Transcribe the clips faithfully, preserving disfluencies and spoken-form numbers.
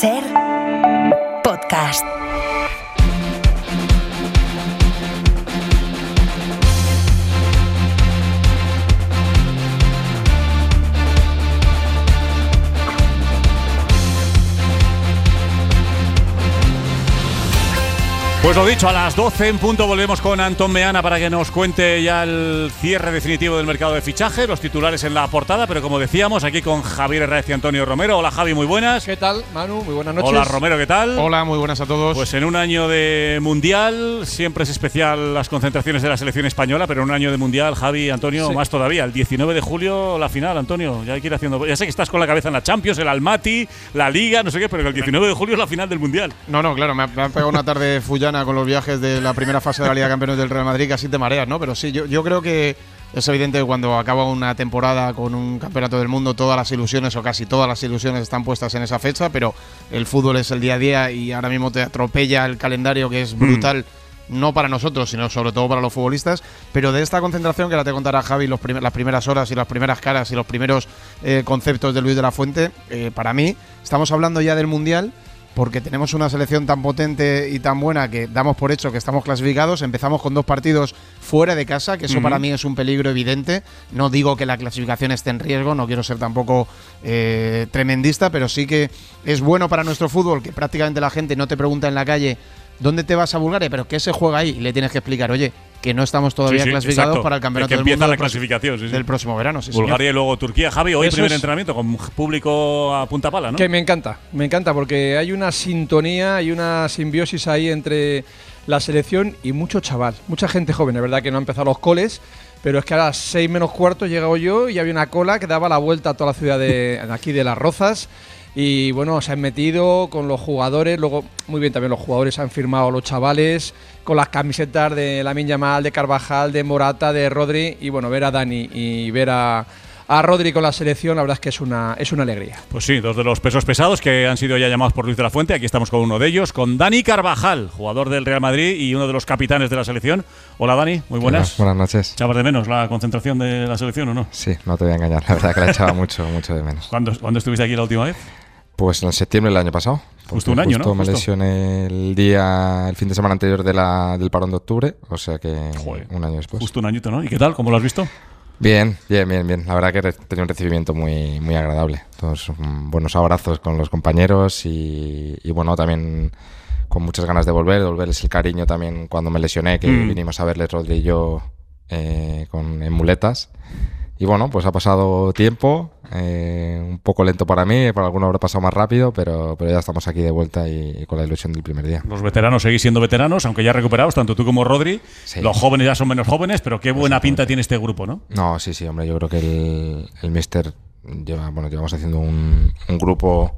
Ser podcast. Pues lo dicho, a las doce en punto volvemos con Antón Meana para que nos cuente ya el cierre definitivo del mercado de fichaje, los titulares en la portada, pero como decíamos, aquí con Javier Herrez y Antonio Romero. Hola Javi, muy buenas. ¿Qué tal, Manu? Muy buenas noches. Hola Romero, ¿qué tal? Hola, muy buenas a todos. Pues en un año de Mundial, siempre es especial las concentraciones de la selección española, pero en un año de Mundial, Javi, Antonio, sí. Más todavía. El diecinueve de julio, la final, Antonio. Ya hay que ir haciendo. Ya sé que estás con la cabeza en la Champions, el Almaty, la Liga, no sé qué, pero que el diecinueve de julio es la final del Mundial. No, no, claro, me han pegado una tarde fullana con los viajes de la primera fase de la Liga de Campeones del Real Madrid, casi te mareas, ¿no? Pero sí, yo, yo creo que es evidente que cuando acaba una temporada con un campeonato del mundo, todas las ilusiones o casi todas las ilusiones están puestas en esa fecha, pero el fútbol es el día a día y ahora mismo te atropella el calendario, que es brutal, mm. no para nosotros, sino sobre todo para los futbolistas. Pero de esta concentración, que ahora te contará Javi los prim- las primeras horas y las primeras caras y los primeros eh, conceptos de Luis de la Fuente, eh, para mí estamos hablando ya del Mundial, porque tenemos una selección tan potente y tan buena que damos por hecho que estamos clasificados. Empezamos con dos partidos fuera de casa, que eso uh-huh. para mí es un peligro evidente. No digo que la clasificación esté en riesgo, no quiero ser tampoco eh, tremendista, pero sí que es bueno para nuestro fútbol que prácticamente la gente no te pregunta en la calle ¿dónde te vas a Bulgaria? ¿Pero qué se juega ahí? Y le tienes que explicar, oye, que no estamos todavía sí, sí, clasificados exacto. para el campeonato que del empieza mundo la clasificación sí, sí. del próximo verano. Sí, Bulgaria señor. Y luego Turquía. Javi, hoy Eso primer es. entrenamiento con público a punta pala, ¿no? Que me encanta, me encanta porque hay una sintonía, hay una simbiosis ahí entre la selección y mucho chaval, mucha gente joven. Es verdad que no han empezado los coles, pero es que a las seis menos cuarto he llegado yo y había una cola que daba la vuelta a toda la ciudad de aquí de Las Rozas. Y bueno, se han metido con los jugadores, luego muy bien también los jugadores han firmado, los chavales, con las camisetas de Lamine Yamal, de Carvajal, de Morata, de Rodri, y bueno, ver a Dani y ver a, a Rodri con la selección, la verdad es que es una, es una alegría. Pues sí, dos de los pesos pesados que han sido ya llamados por Luis de la Fuente, aquí estamos con uno de ellos, con Dani Carvajal, jugador del Real Madrid y uno de los capitanes de la selección. Hola Dani, muy buenas. Buenas noches. ¿Echabas de menos la concentración de la selección o no? Sí, no te voy a engañar, la verdad que la echaba mucho, mucho de menos. ¿Cuándo, ¿Cuándo estuviste aquí la última vez? Pues en septiembre del año pasado. Justo un año, justo ¿no? me Justo. lesioné el día, el fin de semana anterior de la, del parón de octubre, o sea que Joder, un año después. Justo un añito, ¿no? ¿Y qué tal? ¿Cómo lo has visto? Bien, bien, bien, bien. La verdad que he tenido un recibimiento muy, muy agradable. Todos um, buenos abrazos con los compañeros y, y bueno, también con muchas ganas de volver, de volverles el cariño también cuando me lesioné, que mm. vinimos a verles Rodri y yo eh, con, en muletas. Y bueno, pues ha pasado tiempo, eh, un poco lento para mí, para algunos habrá pasado más rápido, pero, pero ya estamos aquí de vuelta y, y con la ilusión del primer día. Los veteranos seguís siendo veteranos, aunque ya recuperados, tanto tú como Rodri. Sí. Los jóvenes ya son menos jóvenes, pero qué buena pinta tiene este grupo, ¿no? No, sí, sí, hombre, yo creo que el, el míster lleva, bueno, llevamos haciendo un, un grupo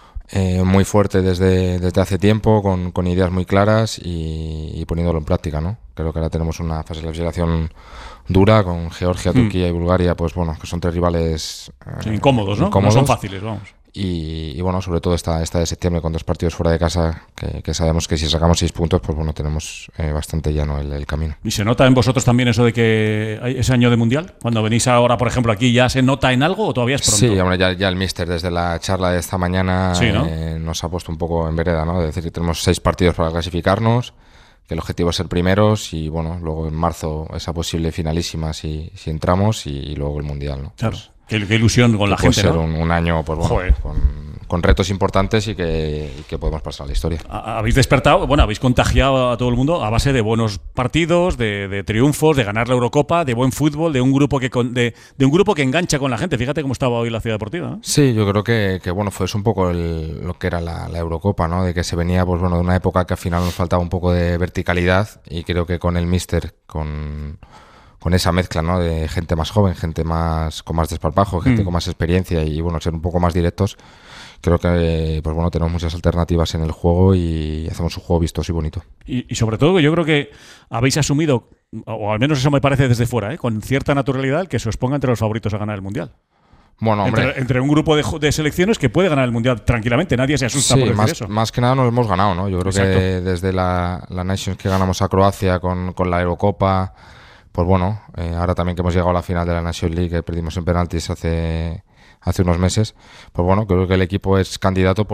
eh, muy fuerte desde, desde hace tiempo, con, con ideas muy claras y, y poniéndolo en práctica, ¿no? Creo que ahora tenemos una fase de clasificación dura con Georgia, Turquía mm. y Bulgaria, pues bueno, que son tres rivales eh, sí, incómodos, ¿no? Incómodos. No son fáciles, vamos. Y, y bueno, sobre todo esta, esta de septiembre con dos partidos fuera de casa, que, que sabemos que si sacamos seis puntos, pues bueno, tenemos eh, bastante llano el, el camino. ¿Y se nota en vosotros también eso de que hay ese año de Mundial? Cuando venís ahora, por ejemplo, aquí, ¿ya se nota en algo o todavía es pronto? Sí, hombre, ya, ya el míster desde la charla de esta mañana sí, ¿no? eh, nos ha puesto un poco en vereda, ¿no? Es decir, que tenemos seis partidos para clasificarnos, que el objetivo es ser primeros y bueno, luego en marzo esa posible finalísima si, si entramos y, y luego el Mundial, ¿no? Claro. Pues, qué, qué ilusión con la puede gente, ser ¿no? un, un año, pues bueno, con, con retos importantes y que, y que podemos pasar a la historia. Habéis despertado, bueno, habéis contagiado a todo el mundo a base de buenos partidos, de, de triunfos, de ganar la Eurocopa, de buen fútbol, de un grupo que de, de un grupo que engancha con la gente. Fíjate cómo estaba hoy la Ciudad Deportiva, ¿no? Sí, yo creo que, que bueno, fue eso un poco el, lo que era la, la Eurocopa, ¿no? De que se venía, pues bueno, de una época que al final nos faltaba un poco de verticalidad y creo que con el míster, con con esa mezcla, ¿no? De gente más joven, gente más con más desparpajo, gente mm. con más experiencia y bueno, ser un poco más directos. Creo que pues bueno, tenemos muchas alternativas en el juego y hacemos un juego vistoso y bonito. Y, y sobre todo yo creo que habéis asumido, o al menos eso me parece desde fuera, ¿eh? Con cierta naturalidad, que se os ponga entre los favoritos a ganar el Mundial. Bueno, hombre. Entre, entre un grupo de, de selecciones que puede ganar el Mundial tranquilamente, nadie se asusta sí, por decir más, eso. Más que nada nos hemos ganado, ¿no? Yo creo Exacto. que desde la, la Nations que ganamos a Croacia con, con la Eurocopa, pues bueno, eh, ahora también que hemos llegado a la final de la Nations League, que perdimos en penaltis hace, hace unos meses, pues bueno, creo que el equipo es candidato por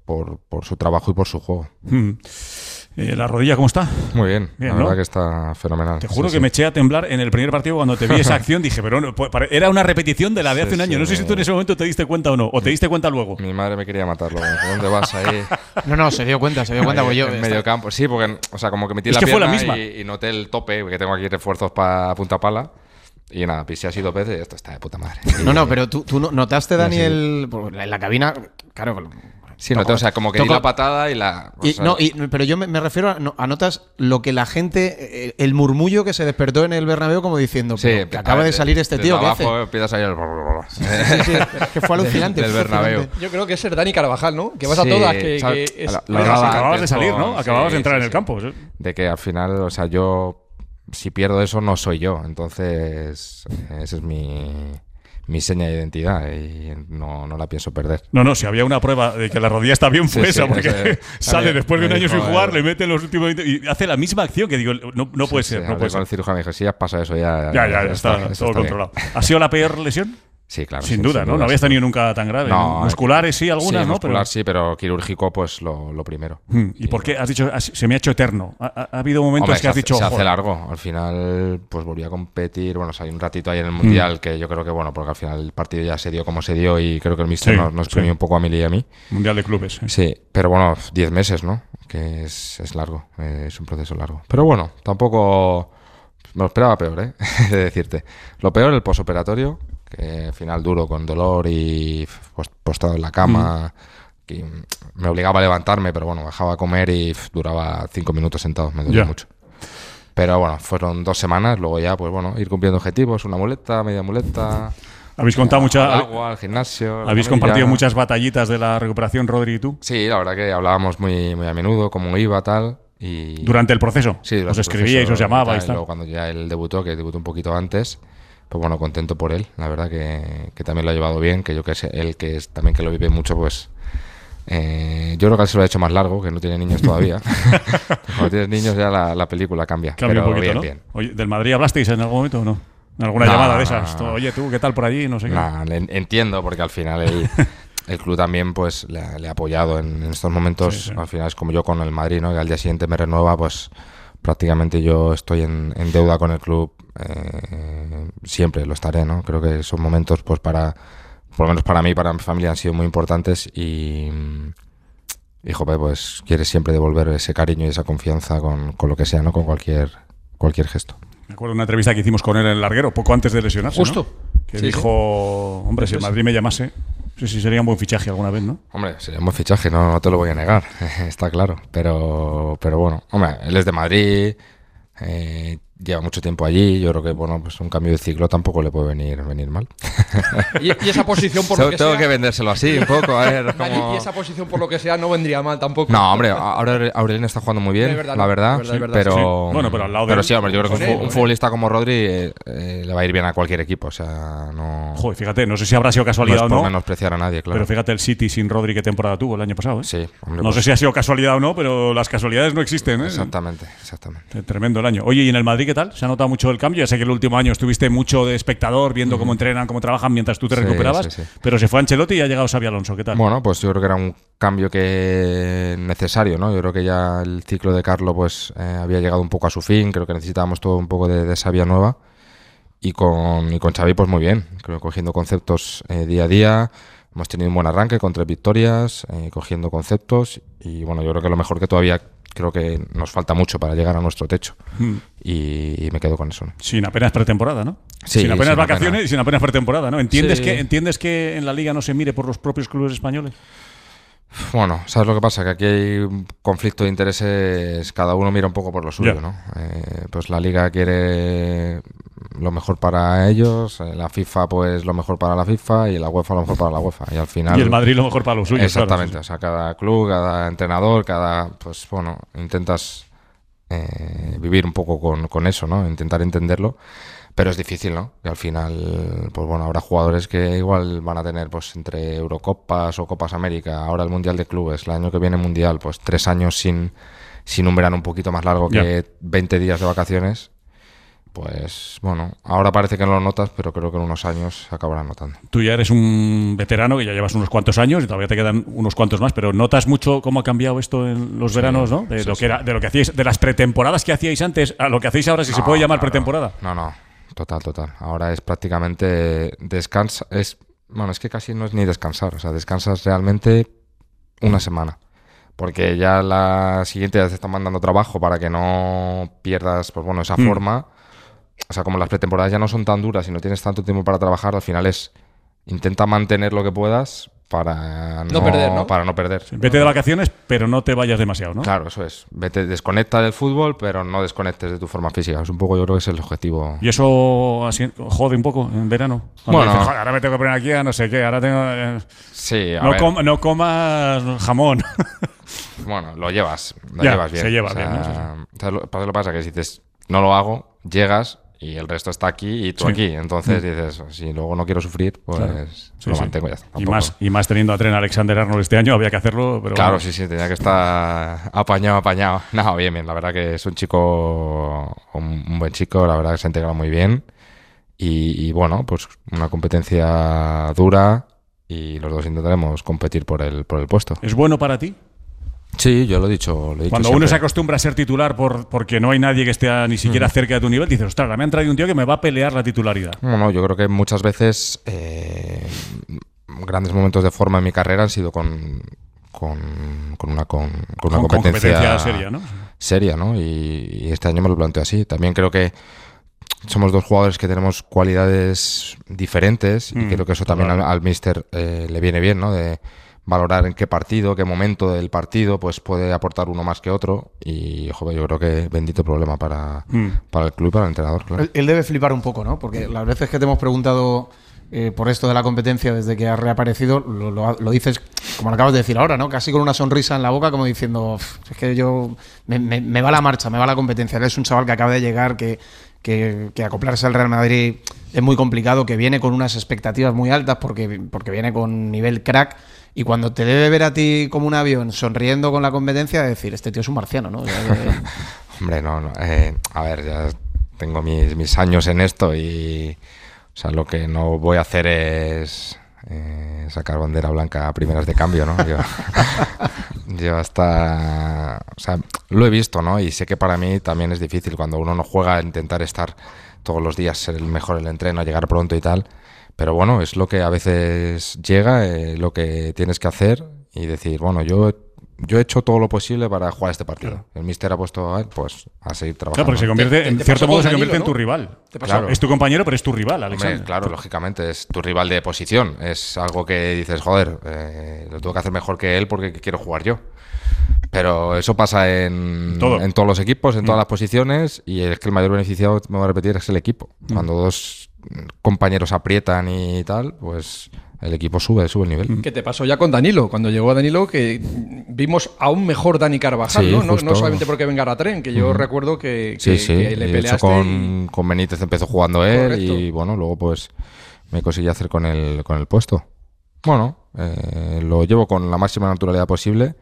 por, por su trabajo y por su juego. Mm. Eh, ¿La rodilla cómo está? Muy bien, Bien, la ¿no? verdad que está fenomenal. Te juro sí, que sí. me eché a temblar en el primer partido cuando te vi esa acción. Dije, pero no, pare- era una repetición de la de hace Sí, un año. sí, No sé si tú en ese momento te diste cuenta o no. O te diste cuenta luego. Mi madre me quería matarlo. ¿Dónde vas ahí? No, no, se dio cuenta, se dio cuenta. Ahí Pues yo, en medio campo. Sí, porque, o sea, como que metí Es la que fue la pierna misma. Y, y noté el tope, porque tengo aquí refuerzos para punta pala. Y nada, pisé así dos veces y esto está de puta madre. No, no, pero tú, tú no- notaste, No, Daniel, en la cabina, claro. Sí, noté, o sea, como que di Tocó- la patada y la... o Y, sea, no, y- pero yo me, me refiero a, no- a notas lo que la gente, eh, el murmullo que se despertó en el Bernabéu como diciendo, sí, pero que a acaba ver, de salir este desde tío, ¿qué hace? abajo empieza a salir el... Sí, sí, es que fue alucinante. Del fue Bernabéu. alucinante. Yo creo que es el Dani Carvajal, ¿no? Que vas a Sí, todas, que, ¿sabes? que es- Lo- lo Bueno, hablaba acababas antes de salir, con- ¿no? Acababas sí, de entrar sí, en el sí. campo. ¿Sí? De que al final, o sea, yo... Si pierdo eso, no soy yo. Entonces, esa es mi... mi seña de identidad y no, no la pienso perder. No, no, si había una prueba de que la rodilla está bien fue Sí, esa, sí, porque ese- sale también después de un me año sin dijo jugar, el- le mete los últimos veinte y hace la misma acción que digo, no, no puede Sí, ser, sí, no hablé puede con el ser. cirujano y me dijo, si ya pasa eso, ya... Ya, ya, ya está, eso todo está bien". controlado. ¿Ha sido la peor lesión? Sí, claro. sin sí, duda, ¿no? No habías sin tenido nunca tan grave. No, Musculares sí, algunas, sí, ¿no? muscular Pero- sí, pero quirúrgico pues lo, lo primero. Hmm, ¿Y por qué has dicho, has- se me ha hecho eterno? ¿Ha, ha- ha habido momentos Hombre, que se has hace- dicho, se hace "Joder". largo. Al final, pues volví a competir. Bueno, salí un ratito ahí en el Mundial, que yo creo que, bueno, porque al final el partido ya se dio como se dio y creo que el míster Sí, nos, nos sí. premió un poco a Mili y a mí. Mundial de clubes. ¿eh? Sí, pero bueno, diez meses, ¿no? Que es, es largo, eh, es un proceso largo. Pero bueno, tampoco me lo esperaba peor, ¿eh? De decirte. Lo peor, el posoperatorio, que al final duro, con dolor y pues, postado en la cama. Que me obligaba a levantarme, pero bueno, bajaba a comer y pf, duraba cinco minutos sentado, me dolía Ya. mucho. Pero bueno, fueron dos semanas, luego ya, pues bueno, ir cumpliendo objetivos, una muleta, media muleta. Habéis contado mucha, al agua, al gimnasio. habéis la compartido camilla. muchas batallitas de la recuperación, Rodri y tú, Sí, la verdad que hablábamos muy, muy a menudo, cómo iba, tal. Y durante el proceso. Sí, durante os el escribíais, proceso, os llamabais. tal, y tal. luego cuando ya él debutó, que debutó un poquito antes, pues bueno, contento por él. La verdad que, que también lo ha llevado bien, que yo que sé, él que es también que lo vive mucho, pues eh, yo creo que él se lo ha hecho más largo, que no tiene niños todavía. Cuando tienes niños ya la, la película cambia. Cambia pero un poquito, bien, ¿no? bien. Oye, ¿del Madrid hablasteis en algún momento o no? ¿En alguna No, llamada de no, esas? no, no. Oye, tú, ¿qué tal por allí? No sé qué. Nah, le- entiendo, porque al final el, el club también pues le ha, le ha apoyado en, en estos momentos. Sí, sí. Al final es como yo con el Madrid, ¿no? Que al día siguiente me renueva, pues prácticamente yo estoy en, en deuda con el club. eh, siempre lo estaré, ¿no? Creo que son momentos, pues para, por lo menos para mí y para mi familia han sido muy importantes y, y joder, pues quieres siempre devolver ese cariño y esa confianza con, con lo que sea, ¿no? Con cualquier, cualquier gesto. Me acuerdo de una entrevista que hicimos con él en el larguero, poco antes de lesionarse. Justo. ¿no? Que Sí, dijo, hombre, si el Eso es. Madrid me llamase, sí, sí, sería un buen fichaje alguna vez, ¿no? Hombre, sería un buen fichaje, no, no te lo voy a negar, está claro. Pero, pero bueno, hombre, él es de Madrid, eh, lleva mucho tiempo allí. Yo creo que bueno, pues un cambio de ciclo tampoco le puede venir, venir mal. Y, y esa posición, por lo tengo que tengo sea, que vendérselo así un poco, a ver Dani, cómo... y esa posición, por lo que sea, no vendría mal tampoco. No, hombre, ahora Aurelien está jugando muy bien, Es verdad, la no, verdad, es verdad, es verdad, pero, sí. Bueno, pero al lado de pero él- sí, hombre, yo creo que Con un, él, fu- un con futbolista como Rodri eh, eh, le va a ir bien a cualquier equipo, o sea, no, Joder, fíjate, no sé si habrá sido no es casualidad por o no, menospreciar a nadie, claro. pero fíjate el City sin Rodri qué temporada tuvo el año pasado, ¿eh? Sí, hombre, No pues, sé si ha sido casualidad o no, pero las casualidades no existen, ¿eh? exactamente, exactamente. Tremendo el año. Oye, ¿y en el Madrid qué tal? ¿Se ha notado mucho el cambio? Ya sé que el último año estuviste mucho de espectador, viendo cómo entrenan, cómo trabajan mientras tú te Sí, recuperabas, sí, sí. pero se fue Ancelotti y ha llegado Xabi Alonso. ¿Qué tal? Bueno, pues yo creo que era un cambio que necesario, ¿no? Yo creo que ya el ciclo de Carlo pues eh, había llegado un poco a su fin, creo que necesitábamos todo un poco de, de savia nueva y con, y con Xavi pues muy bien, creo que cogiendo conceptos eh, día a día, hemos tenido un buen arranque con tres victorias, eh, cogiendo conceptos y bueno, yo creo que lo mejor que todavía creo que nos falta mucho para llegar a nuestro techo Hmm. y, y me quedo con eso, ¿no? Sin apenas pretemporada, ¿no? Sí, sin apenas sin vacaciones apenas. y sin apenas pretemporada, ¿no? ¿Entiendes, Sí. que, ¿Entiendes que en la Liga no se mire por los propios clubes españoles? Bueno, ¿sabes lo que pasa? Que aquí hay un conflicto de intereses, cada uno mira un poco por lo suyo, Ya. ¿no? Eh, pues la Liga quiere lo mejor para ellos, eh, la FIFA pues lo mejor para la FIFA y la UEFA lo mejor para la UEFA. Y al final... Y el Madrid lo mejor para los suyos. Exactamente, claro, o sea, cada club, cada entrenador, cada... Pues bueno, intentas eh, vivir un poco con, con eso, ¿no? Intentar entenderlo. Pero es difícil, ¿no? Que al final, pues bueno, habrá jugadores que igual van a tener, pues entre Eurocopas o Copas América, ahora el Mundial de Clubes, el año que viene Mundial, pues tres años sin, sin un verano un poquito más largo Ya. que veinte días de vacaciones. Pues bueno, ahora parece que no lo notas, pero creo que en unos años se acabará notando. Tú ya eres un veterano que ya llevas unos cuantos años y todavía te quedan unos cuantos más, pero notas mucho cómo ha cambiado esto en los Sí, veranos, ¿no? De sí, lo sí. que era, de lo que hacíais, de las pretemporadas que hacíais antes a lo que hacéis ahora, si se No, puede llamar claro. pretemporada. No, no, total, total. Ahora es prácticamente descansa, es bueno, es que casi no es ni descansar, o sea, descansas realmente una semana. Porque ya la siguiente ya te están mandando trabajo para que no pierdas, pues bueno, esa Mm. forma. O sea, como las pretemporadas ya no son tan duras y no tienes tanto tiempo para trabajar, al final es intenta mantener lo que puedas para no, No perder, ¿no? para no perder. Vete de vacaciones, pero no te vayas demasiado, ¿no? Claro, eso es. Vete, desconecta del fútbol, pero no desconectes de tu forma física. Es un poco, yo creo que es el objetivo. Y eso así, jode un poco en verano. Cuando Bueno. dices, "Joder, ahora me tengo que poner aquí a no sé qué, ahora tengo... eh, Sí, a no, ver, com- no comas jamón". bueno, lo llevas, lo Ya, llevas bien. se lleva O sea, bien, ¿no? Sí, sí. ¿sabes lo, ¿sabes lo que pasa? Que si dices, no lo hago, llegas y el resto está aquí y tú Sí. aquí. Entonces Mm. dices, si luego no quiero sufrir, pues Claro. Sí, lo sí. mantengo ya está. Y Tampoco- más, y más teniendo a tren Alexander Arnold este año, había que hacerlo, pero Claro, bueno. sí, sí, tenía que estar apañado, apañado. No, bien, bien. La verdad que es un chico, un, un buen chico, la verdad que se ha integrado muy bien. Y, y bueno, pues una competencia dura y los dos intentaremos competir por el, por el puesto. ¿Es bueno para ti? Sí, yo lo he dicho. Lo he dicho Cuando uno siempre. se acostumbra a ser titular por, porque no hay nadie que esté a- ni siquiera cerca de tu nivel, dices, ostras, me han traído un tío que me va a pelear la titularidad. Bueno, yo creo que muchas veces eh, grandes momentos de forma en mi carrera han sido con, con, con una, con, con una Con- con competencia, competencia seria, ¿no? seria, ¿no? Y, y este año me lo planteo así. También creo que somos dos jugadores que tenemos cualidades diferentes Mm, y creo que eso también total. al, al míster eh, le viene bien, ¿no? De valorar en qué partido, qué momento del partido pues puede aportar uno más que otro y joder, yo creo que bendito problema para, Mm. para el club y para el entrenador, claro. Él, él debe flipar un poco, ¿no? Porque las veces que te hemos preguntado eh, por esto de la competencia desde que has reaparecido, lo, lo- lo dices como lo acabas de decir ahora, ¿no? Casi con una sonrisa en la boca, como diciendo, "Uf, es que yo me, me- me va la marcha, me va la competencia". Él es un chaval que acaba de llegar, que, que, que acoplarse al Real Madrid es muy complicado, que viene con unas expectativas muy altas porque, porque viene con nivel crack. Y cuando te debe ver a ti como un avión sonriendo con la competencia, decir, este tío es un marciano, ¿no? O sea, que- Hombre, no, no. eh, a ver, ya tengo mis, mis años en esto y o sea, lo que no voy a hacer es eh, sacar bandera blanca a primeras de cambio, ¿no? Yo, yo hasta... O sea, lo he visto, ¿no? Y sé que para mí también es difícil cuando uno no juega intentar estar todos los días, ser el mejor en el entreno, llegar pronto y tal. Pero bueno, es lo que a veces llega, eh, lo que tienes que hacer y decir, bueno, yo... Yo he hecho todo lo posible para jugar este partido. Claro. El míster ha puesto a él, pues a seguir trabajando. Claro, porque se convierte, Te- te- en te cierto pasó modo, con se Danilo, convierte en ¿no? tu rival. Te pasó. Claro. Es tu compañero, pero es tu rival, Alexander. Hombre, claro, lógicamente, es tu rival de posición. Es algo que dices, joder, eh, lo tengo que hacer mejor que él porque quiero jugar yo. Pero eso pasa en, Todo. en todos los equipos, en todas las posiciones, y es que el mayor beneficiado, me voy a repetir, es el equipo. Cuando dos compañeros aprietan y tal, pues el equipo sube, sube el nivel. ¿Qué te pasó ya con Danilo? Cuando llegó Danilo, que vimos a un mejor Dani Carvajal, Sí, ¿no? No, justo. no solamente porque venga a tren, que yo recuerdo que, Sí, que- sí, que le y de peleaste. hecho con, y- con Benítez empezó jugando él Correcto. y bueno, luego pues me conseguí hacer con el, con el puesto. Bueno, eh, lo llevo con la máxima naturalidad posible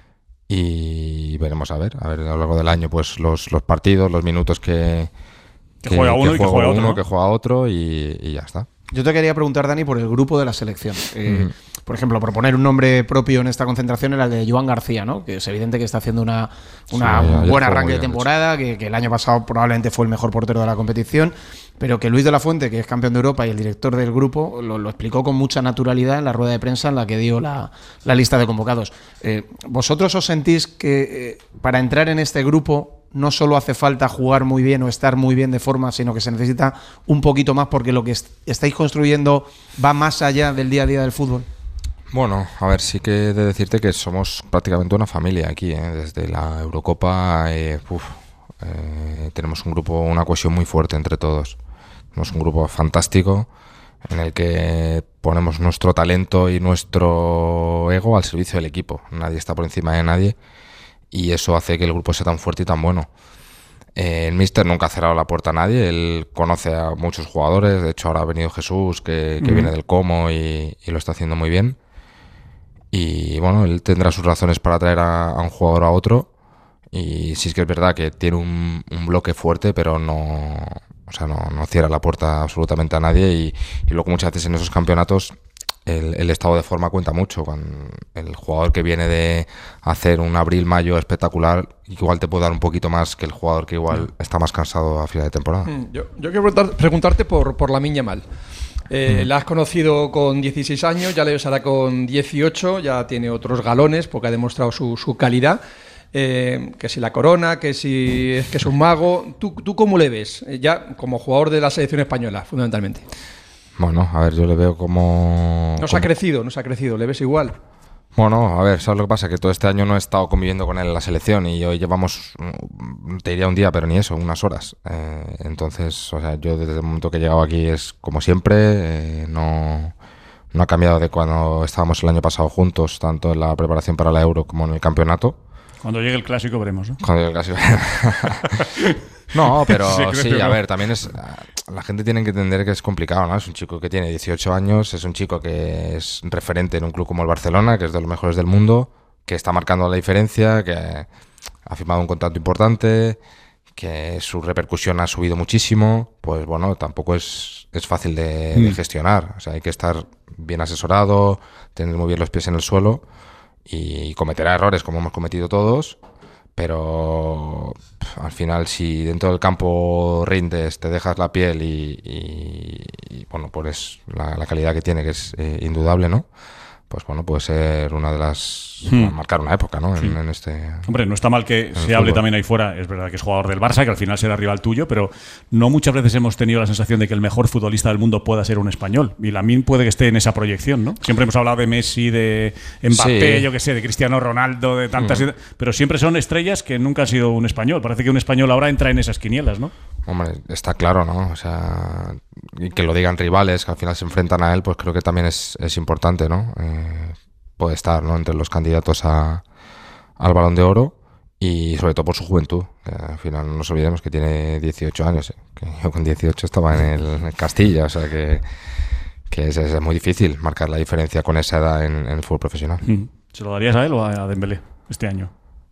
y veremos a ver, a ver a lo largo del año pues los, los partidos, los minutos que, Que juega uno y que juega juega otro, uno, ¿no? que juega otro y, y ya está. Yo te quería preguntar, Dani, por el grupo de la selección. Eh, Ujú. Por ejemplo, proponer un nombre propio en esta concentración era el de Joan García, ¿no? Que es evidente que está haciendo una, una Sí, ayer buen fue arranque muy de bien, temporada, que, que el año pasado probablemente fue el mejor portero de la competición, pero que Luis de la Fuente, que es campeón de Europa y el director del grupo, lo, lo explicó con mucha naturalidad en la rueda de prensa en la que dio la, la lista de convocados. Eh, ¿Vosotros os sentís que eh, para entrar en este grupo no solo hace falta jugar muy bien o estar muy bien de forma, sino que se necesita un poquito más porque lo que est- estáis construyendo va más allá del día a día del fútbol? Bueno, a ver, sí que he de decirte que somos prácticamente una familia aquí, ¿eh? Desde la Eurocopa, eh, uf, eh, tenemos un grupo, una cohesión muy fuerte entre todos. Tenemos un grupo fantástico en el que ponemos nuestro talento y nuestro ego al servicio del equipo. Nadie está por encima de nadie y eso hace que el grupo sea tan fuerte y tan bueno. Eh, el míster nunca ha cerrado la puerta a nadie, él conoce a muchos jugadores, de hecho ahora ha venido Jesús, que, que Ujú. viene del Como y, y lo está haciendo muy bien. Y bueno, él tendrá sus razones para traer a, a un jugador a otro. Y sí es que es verdad que tiene un, un bloque fuerte, pero no, O sea, no, no cierra la puerta absolutamente a nadie y, y luego muchas veces en esos campeonatos el, el estado de forma cuenta mucho. Cuando el jugador que viene de hacer un abril-mayo espectacular igual te puede dar un poquito más que el jugador que igual está más cansado a final de temporada. Yo, yo quiero preguntar, preguntarte por, por Lamine Yamal. Eh, mm. La has conocido con dieciséis años, ya le ves ahora con dieciocho, ya tiene otros galones porque ha demostrado su, su calidad. Eh, que si la corona, que si es que es un mago. ¿Tú, tú cómo le ves? Eh, ya como jugador de la selección española, fundamentalmente. Bueno, a ver, yo le veo como... Nos como... ha crecido, nos ha crecido, ¿le ves igual? Bueno, a ver, ¿sabes lo que pasa? Que todo este año no he estado conviviendo con él en la selección y hoy llevamos, te diría un día, pero ni eso, unas horas. Eh, entonces, o sea, yo desde el momento que he llegado aquí es como siempre, eh, no, no ha cambiado de cuando estábamos el año pasado juntos, tanto en la preparación para la Euro como en el campeonato. Cuando llegue el clásico veremos, ¿no? Cuando llegue el clásico. No, pero sí, sí, a ver, también es... La gente tiene que entender que es complicado, ¿no? Es un chico que tiene dieciocho años, es un chico que es referente en un club como el Barcelona, que es de los mejores del mundo, que está marcando la diferencia, que ha firmado un contrato importante, que su repercusión ha subido muchísimo. Pues bueno, tampoco es, es fácil de, mm. de gestionar. O sea, hay que estar bien asesorado, tener muy bien los pies en el suelo y cometerá errores como hemos cometido todos. Pero pff, al final, si dentro del campo rindes, te dejas la piel y, y, y bueno, pues la, la calidad que tiene, que es eh, indudable, ¿no? Pues bueno, puede ser una de las... Hmm. marcar una época, ¿no? Sí. En, en este... Hombre, no está mal que se hable también ahí fuera. Es verdad que es jugador del Barça, que al final será rival tuyo, pero no muchas veces hemos tenido la sensación de que el mejor futbolista del mundo pueda ser un español. Y Lamine puede que esté en esa proyección, ¿no? Siempre hemos hablado de Messi, de Mbappé, sí. yo qué sé, de Cristiano Ronaldo, de tantas... Hmm. Pero siempre son estrellas que nunca han sido un español. Parece que un español ahora entra en esas quinielas, ¿no? Hombre, está claro, ¿no? O sea, y que lo digan rivales, que al final se enfrentan a él, pues creo que también es, es importante, ¿no? Eh, puede estar, ¿no? Entre los candidatos a, al Balón de Oro y sobre todo por su juventud. Que al final no nos olvidemos que tiene dieciocho años, ¿eh? Que yo con dieciocho estaba en el, en el Castilla, o sea que, que es, es muy difícil marcar la diferencia con esa edad en, en el fútbol profesional. ¿Se lo darías a él o a Dembélé este año?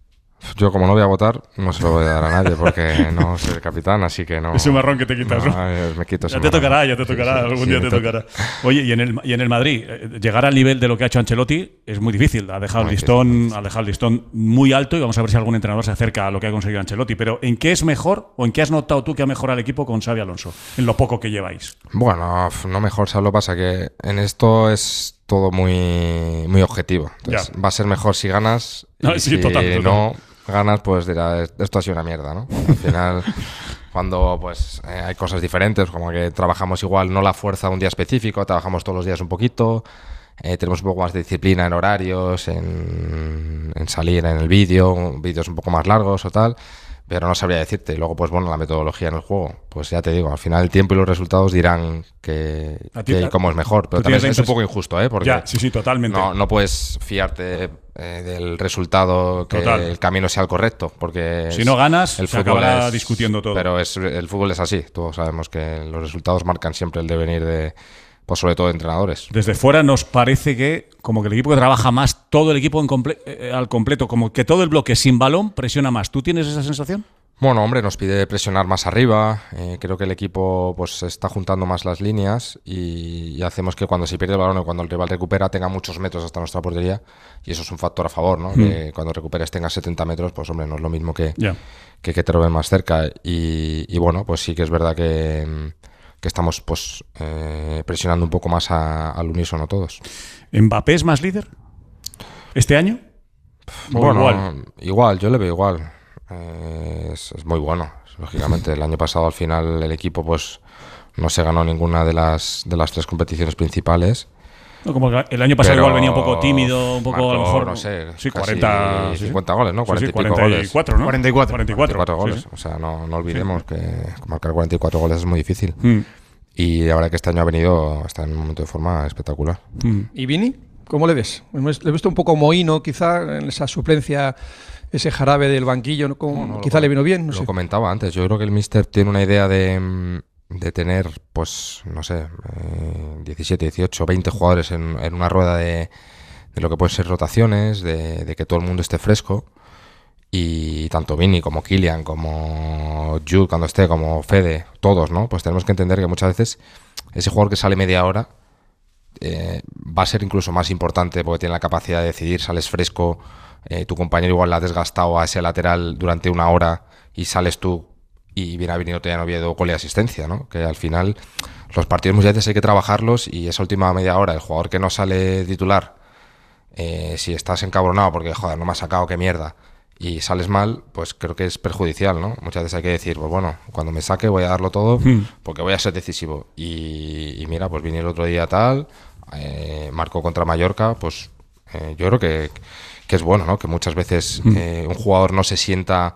Yo, como no voy a votar, no se lo voy a dar a nadie porque no soy el capitán, así que no... Es un marrón que te quitas, ¿no? ¿no? Me quito ya te tocará, marrón. ya te tocará, sí, algún sí, día te tocará. Oye, y en el, y en el Madrid, llegar al nivel de lo que ha hecho Ancelotti es muy difícil. Ha dejado, el listón, ha dejado el listón muy alto y vamos a ver si algún entrenador se acerca a lo que ha conseguido Ancelotti. Pero ¿en qué es mejor o en qué has notado tú que ha mejorado el equipo con Xabi Alonso? En lo poco que lleváis. Bueno, no mejor, ¿sabes lo que pasa? Que en esto es todo muy, muy objetivo. Entonces, va a ser mejor si ganas y no, sí, si total, total. no... ganas, pues dirás, esto ha sido una mierda, ¿no? Al final, cuando pues eh, hay cosas diferentes, como que trabajamos igual, no la fuerza un día específico, trabajamos todos los días un poquito, eh, tenemos un poco más de disciplina en horarios, en, en salir en el vídeo, vídeos un poco más largos o tal, pero no sabría decirte. Y luego, pues bueno, la metodología en el juego, pues ya te digo, al final el tiempo y los resultados dirán que, que cómo es mejor, pero también es un poco injusto, ¿eh? Porque ya, sí, sí, totalmente. No, no puedes fiarte eh, del resultado, que Total. el camino sea el correcto, porque si no ganas, el se acabará es, discutiendo todo. Pero es, el fútbol es así, todos sabemos que los resultados marcan siempre el devenir de, pues sobre todo de entrenadores. Desde fuera nos parece que como que el equipo que trabaja más, todo el equipo en comple eh, al completo, como que todo el bloque sin balón presiona más. ¿Tú tienes esa sensación? Bueno, hombre, nos pide presionar más arriba, eh, creo que el equipo pues está juntando más las líneas y, y hacemos que cuando se pierde el balón o cuando el rival recupera tenga muchos metros hasta nuestra portería y eso es un factor a favor, ¿no? Mm. Que cuando recuperes tengas setenta metros, pues hombre, no es lo mismo que, yeah. que, que te lo ven más cerca y, y bueno, pues sí que es verdad que, que estamos pues eh, presionando un poco más a, al unísono todos. ¿Mbappé es más líder este año? Bueno, igual? igual, yo le veo igual. Eh, es, es muy bueno, lógicamente. El año pasado al final el equipo pues no se ganó ninguna de las de las tres competiciones principales. No, como el año pasado igual venía un poco tímido, un poco marcó, a lo mejor no sé, sí, cuarenta, cincuenta sí, goles, ¿no? cuarenta sí, sí, y pico goles. cuarenta y cuatro, ¿no? cuarenta y cuatro. cuarenta y cuatro, cuarenta y cuatro goles. Sí, sí. O sea, no, no olvidemos sí. que marcar cuarenta y cuatro goles es muy difícil. Mm. Y la verdad que este año ha venido, está en un momento de forma espectacular. Mm. ¿Y Vini? ¿Cómo le ves? Le he visto un poco mohino, quizá, en esa suplencia, ese jarabe del banquillo, ¿no? Como, no, no, quizá lo, le vino bien. No lo sé. comentaba antes, yo creo que el míster tiene una idea de, de tener, pues, no sé, eh, diecisiete, dieciocho, veinte jugadores en, en una rueda de, de lo que pueden ser rotaciones, de, de que todo el mundo esté fresco. Y tanto Vini como Kylian, como Jude cuando esté, como Fede, todos, ¿no? Pues tenemos que entender que muchas veces ese jugador que sale media hora eh, va a ser incluso más importante porque tiene la capacidad de decidir, sales fresco, eh, tu compañero igual la ha desgastado a ese lateral durante una hora y sales tú y viene a venir otro día en Oviedo gol y asistencia, ¿no? Que al final los partidos muchas veces hay que trabajarlos y esa última media hora, el jugador que no sale titular, eh, si estás encabronado porque, joder, no me has sacado, qué mierda, y sales mal, pues creo que es perjudicial, ¿no? Muchas veces hay que decir, pues bueno, cuando me saque voy a darlo todo porque voy a ser decisivo. Y, y mira, pues vine el otro día tal, eh, marcó contra Mallorca, pues eh, yo creo que, que es bueno, ¿no? Que muchas veces eh, un jugador no se sienta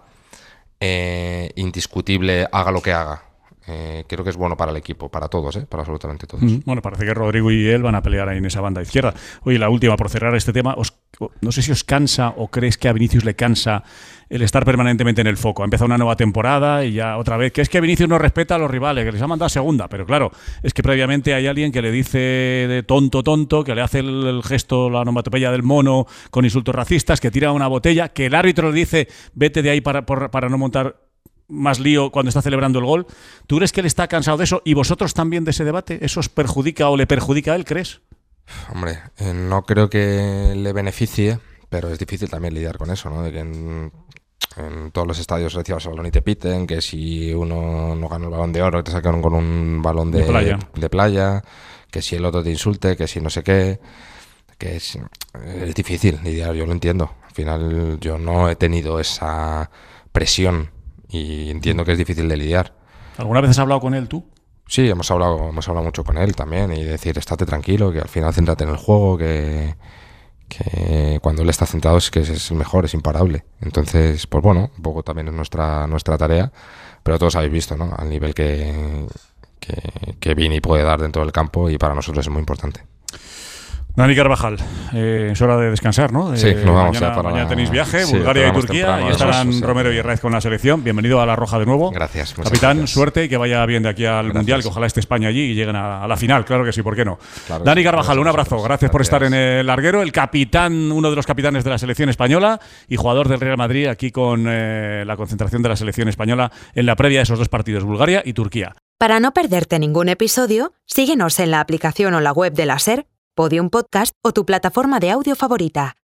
eh, indiscutible, haga lo que haga. Eh, creo que es bueno para el equipo, para todos, ¿eh? Para absolutamente todos. Mm, bueno, parece que Rodrigo y él van a pelear ahí en esa banda izquierda. Oye, la última, por cerrar este tema, os, no sé si os cansa o crees que a Vinicius le cansa el estar permanentemente en el foco. Ha empezado una nueva temporada y ya otra vez, que es que Vinicius no respeta a los rivales, que les ha mandado segunda, pero claro, es que previamente hay alguien que le dice de tonto, tonto, que le hace el, el gesto, la onomatopeya del mono con insultos racistas, que tira una botella, que el árbitro le dice vete de ahí para, por, para no montar más lío cuando está celebrando el gol. ¿Tú crees que él está cansado de eso y vosotros también de ese debate? ¿Eso os perjudica o le perjudica a él, crees? Hombre, eh, no creo que le beneficie, pero es difícil también lidiar con eso, ¿no? De que en, en todos los estadios recibas el balón y te piten, que si uno no gana el balón de oro te sacan con un balón de, de, playa. de playa, que si el otro te insulte, que si no sé qué, que es, es difícil lidiar, yo lo entiendo. Al final yo no he tenido esa presión y entiendo que es difícil de lidiar. ¿Alguna vez has hablado con él tú? Sí, hemos hablado, hemos hablado mucho con él también y decir, estate tranquilo, que al final céntrate en el juego, que, que cuando él está centrado es que es el mejor, es imparable. Entonces, pues bueno, un poco también es nuestra, nuestra tarea, pero todos habéis visto, ¿no? Al nivel que, que, que Vini puede dar dentro del campo y para nosotros es muy importante. Dani Carvajal, eh, es hora de descansar, ¿no? Sí, nos vamos mañana, ya para mañana tenéis viaje, sí, Bulgaria y Turquía, temprano, y estarán además, Romero y Herraiz con la selección. Bienvenido a La Roja de nuevo. Gracias. Muchas Capitán, gracias. suerte y que vaya bien de aquí al Gracias. Mundial, que ojalá esté España allí y lleguen a, a la final, claro que sí, ¿por qué no? Claro Dani sí, Carvajal, un abrazo, gracias, gracias por gracias. estar en el larguero, el capitán, uno de los capitanes de la selección española y jugador del Real Madrid, aquí con eh, la concentración de la selección española en la previa de esos dos partidos, Bulgaria y Turquía. Para no perderte ningún episodio, síguenos en la aplicación o la web de la SER, Podium Podcast o tu plataforma de audio favorita.